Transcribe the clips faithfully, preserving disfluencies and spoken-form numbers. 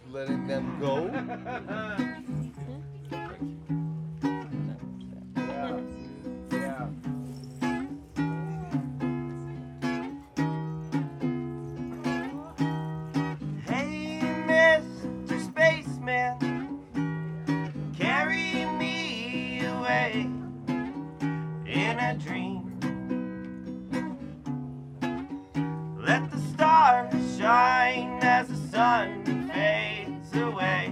letting them go. Yeah. Yeah. Hey, Mister Spaceman, carry me away in a dream. Let the stars shine as the sun fades away.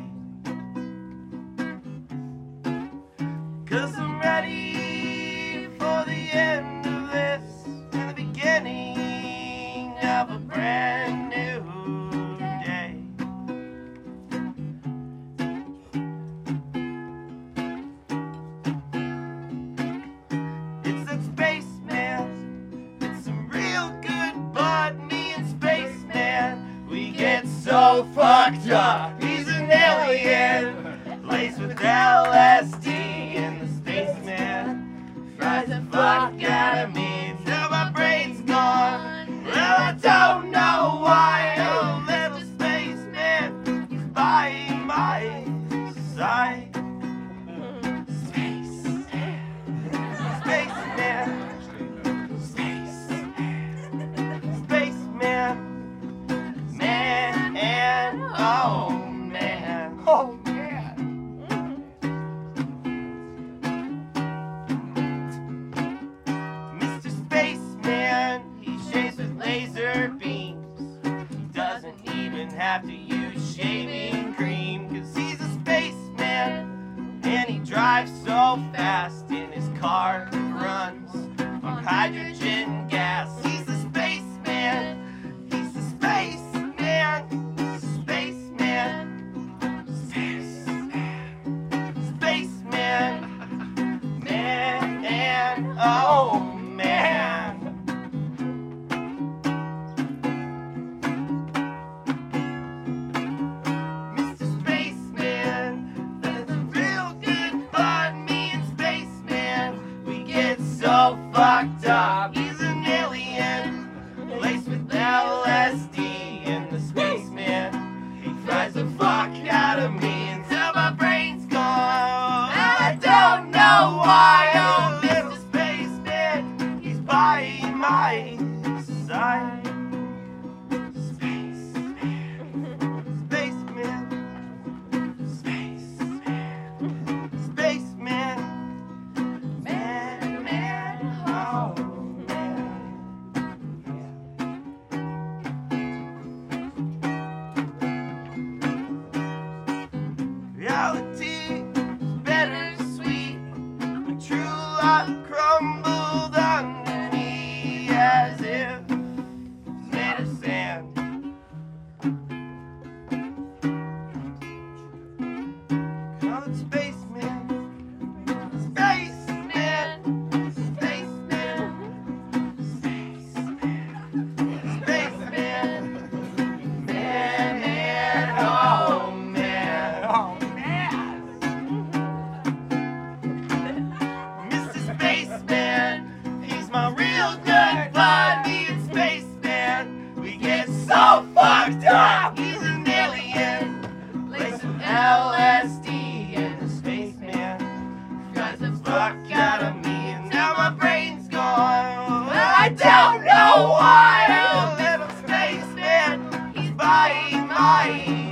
'Cause I'm ready for the end of this and the beginning of a brand new day. It's that Spaceman, it's some real good bud, me and Spaceman, we get so fucked up. He's an alien, laced with L S D, and the Spaceman fries the fuck out of me till my brain's gone. Well, I don't know why, oh little Spaceman, he's by my side. Spaceman, Spaceman, Spaceman, man, and oh man, oh man. Mister Spaceman, he shaves with laser beams. He doesn't even have to use shaving cream, 'cause he's a spaceman, and he drives so fast in his car that runs on hydrogen gas. He's the spaceman, he's the spaceman, spaceman, spaceman, spaceman, man, and oh man. Mister Spaceman, that's a real good bud, me and Spaceman, we get so fucked up. He's an alien, laced with L S D, and the Spaceman, he fries the fuck out of me until my brain's gone. I don't know why, oh Mister Spaceman, he's by my side. Spaceman, Spaceman, Spaceman, Spaceman, man, man, oh man. Reality is bittersweet, when true love crumbled under me as if it's made of sand. Call it Spaceman, Spaceman, Spaceman, Spaceman, Spaceman, man, man, oh man, oh man. Mister Spaceman, he's my real good bud, me and Spaceman, we get so fucked up. He's an alien, laced with L S D, and the Spaceman fries the fuck out of me, and now my brain's gone. I don't know why, oh little Spaceman, he's by my